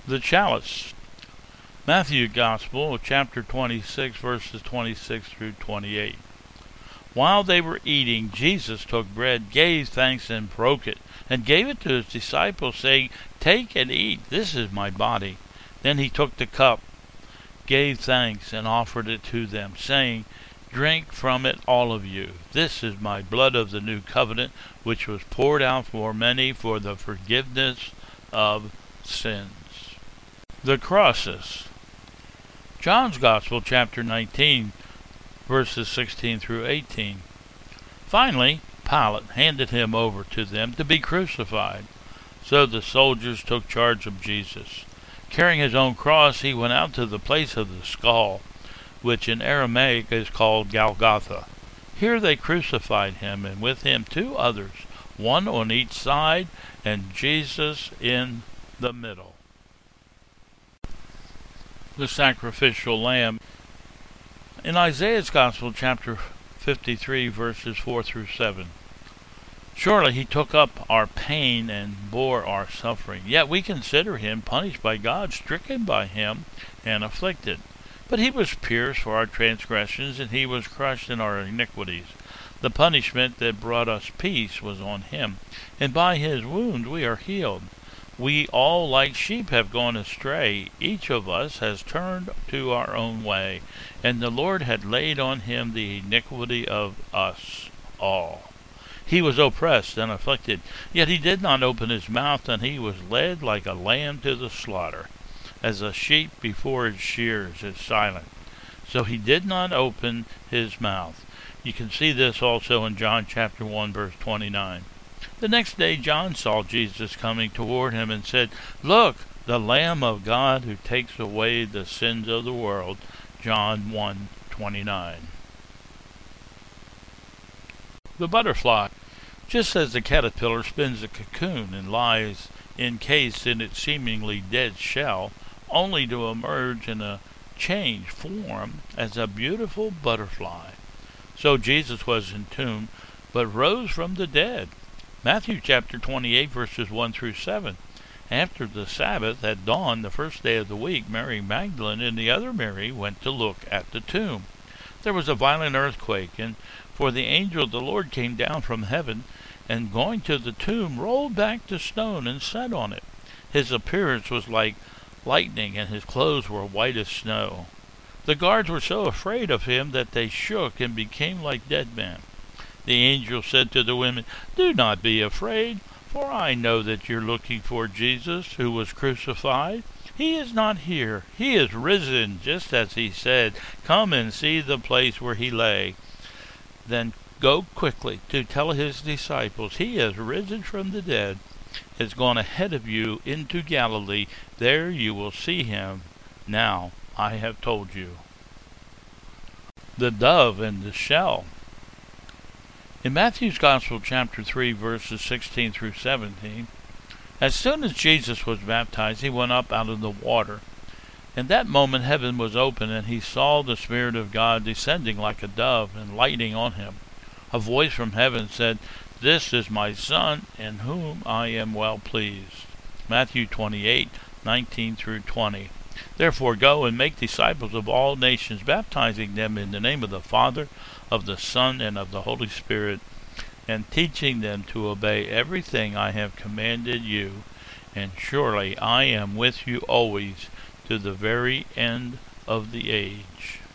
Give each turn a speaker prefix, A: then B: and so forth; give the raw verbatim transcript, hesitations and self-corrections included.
A: The chalice. Matthew Gospel, chapter twenty-six, verses twenty-six through twenty-eight. While they were eating, Jesus took bread, gave thanks, and broke it, and gave it to his disciples, saying, "Take and eat, this is my body." Then he took the cup, gave thanks, and offered it to them, saying, "Drink from it, all of you. This is my blood of the new covenant, which was poured out for many for the forgiveness of sins." The crosses. John's Gospel, chapter nineteen, verses sixteen through eighteen. Finally, Pilate handed him over to them to be crucified. So the soldiers took charge of Jesus. Carrying his own cross, he went out to the place of the skull, which in Aramaic is called Golgotha. Here they crucified him, and with him two others, one on each side, and Jesus in the middle. The sacrificial lamb. In Isaiah's Gospel, chapter fifty-three, verses four through seven. Surely he took up our pain and bore our suffering. Yet we consider him punished by God, stricken by him, and afflicted. But he was pierced for our transgressions, and he was crushed in our iniquities. The punishment that brought us peace was on him, and by his wounds we are healed. We all like sheep have gone astray. Each of us has turned to our own way, and the Lord had laid on him the iniquity of us all. He was oppressed and afflicted, yet he did not open his mouth, and he was led like a lamb to the slaughter. As a sheep before its shears is silent, so he did not open his mouth. You can see this also in John chapter one, verse twenty-nine. The next day John saw Jesus coming toward him and said, "Look, the Lamb of God who takes away the sins of the world." John one twenty-nine. The butterfly. Just as the caterpillar spins a cocoon and lies encased in its seemingly dead shell, only to emerge in a changed form as a beautiful butterfly, so Jesus was entombed, but rose from the dead. Matthew chapter twenty-eight, verses one through seven. After the Sabbath at dawn, the first day of the week, Mary Magdalene and the other Mary went to look at the tomb. There was a violent earthquake, and for the angel of the Lord came down from heaven, and going to the tomb, rolled back the stone and sat on it. His appearance was like lightning, and his clothes were white as snow. The guards were so afraid of him that they shook and became like dead men. The angel said to the women, "Do not be afraid, for I know that you're looking for Jesus, who was crucified. He is not here. He is risen, just as he said. Come and see the place where he lay. Then go quickly to tell his disciples, he has risen from the dead, has gone ahead of you into Galilee. There you will see him. Now I have told you." The dove and the shell. In Matthew's Gospel, chapter three, verses sixteen through seventeen, as soon as Jesus was baptized, he went up out of the water. In that moment heaven was open, and he saw the Spirit of God descending like a dove and lighting on him. A voice from heaven said, "This is my Son, in whom I am well pleased." Matthew twenty-eight, nineteen through twenty. Therefore go and make disciples of all nations, baptizing them in the name of the Father, of the Son, and of the Holy Spirit, and teaching them to obey everything I have commanded you. And surely I am with you always, to the very end of the age.